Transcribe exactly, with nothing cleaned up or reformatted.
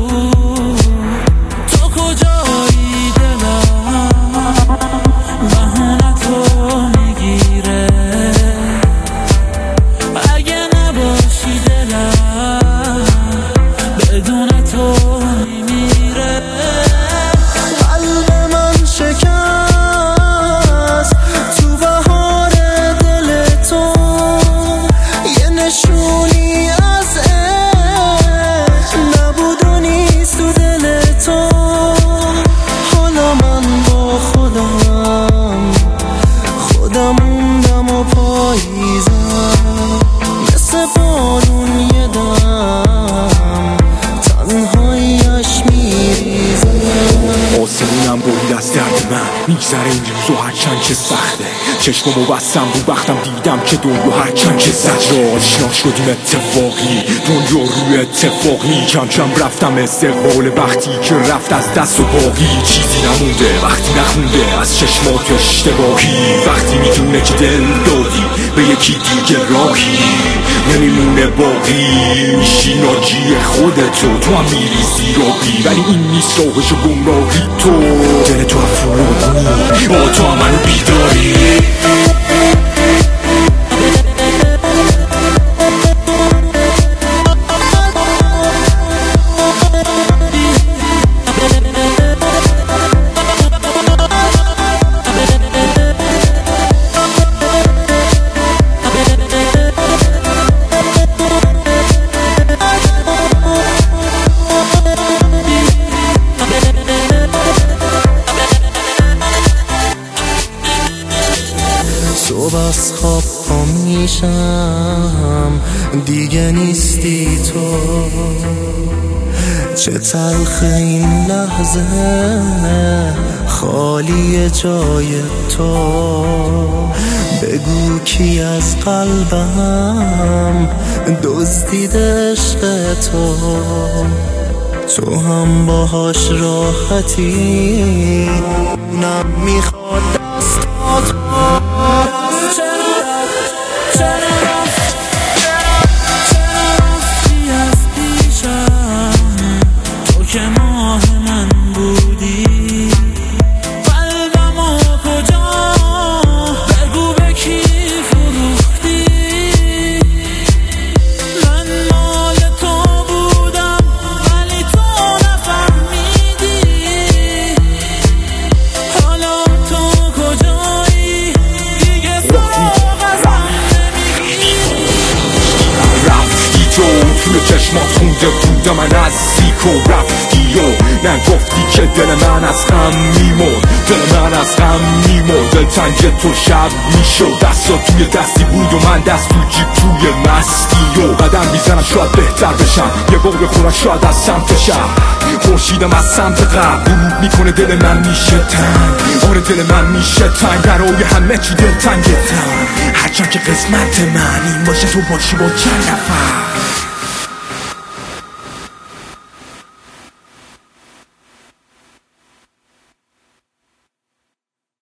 تو کجایی دلم بهونه تو میگیره اگه نباشی دلم بدون تو میمیره قلب من شکست تو بهار دل تو یه نشونی از عشق نبود و نیست تو دل تو حالا من با خودم خودم موندم و پاییزم مثل بارون یه دم تنهاییش میریزم آسمونم بود از درد من میگذره این روزو هرچند که سخته چشممو بستم رو بختم دیدم که دنیا هرچند که زجر آشنا شدیم اتفاقی دنیا روی اتفاقی کم کم رفتم استقبال وقتی که رفت از دست و باقی چیزی نمونده وقتی نخونده از چشمات اشتباهی وقتی میدونه که دل دادی به یکی دیگه راهی نمیمونه باقی میشی ناجی خودتو تو هم میری زیرابی ولی این نیست راهش گمراهی تو دل تو افرودی با تو هم منو بیداری صبح از خواب پا میشم دیگه نیستی تو چه تلخ این لحظه خالی جای تو بگو کی از قلبم دزدید عشق تو تو هم باهاش راحتی اونم میخواد دستات که ماه من بودی قلبمو کجا بگو به کی فروختی من مال تو بودم ولی تو نفهمیدی حالا تو کجایی دیگه سراغ ازم نمیگیری رفتی تو توی چشمات خونده بودم من از سیکو رفتی و نگفتی که دل من از غم میمرد دل من از غم میمرد دلتنگ تو شب میشد دستا توی دستی بود و من دست تو جیب توی مستی و قدم میزنم شاید بهتر بشم یه بار بخورم شاید از سمت شب خورشیدم از سمت غرب غروب میکنه دل من میشه تنگ آره دل من میشه تنگ برای همه چی دلتنگتم هرچند که قسمت من این باشه تو باشی با چند نفر